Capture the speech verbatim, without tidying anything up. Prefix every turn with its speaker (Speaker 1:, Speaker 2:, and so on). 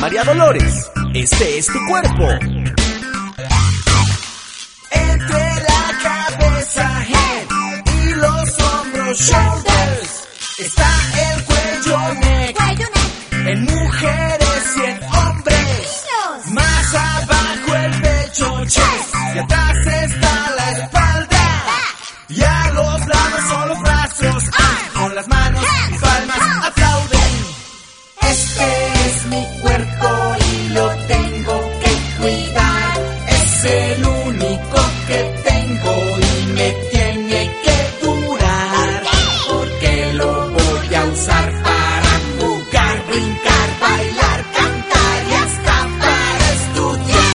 Speaker 1: María Dolores, este es tu cuerpo.
Speaker 2: Entre la cabeza, head, y los hombros, shoulders, está el cuello, neck,
Speaker 3: Cuello, neck.
Speaker 2: en mujeres y en hombres.
Speaker 3: Niños.
Speaker 2: Más abajo el pecho, chest, y atrás está la espalda. Y a los lados son los brazos, ah, con las manos y palmas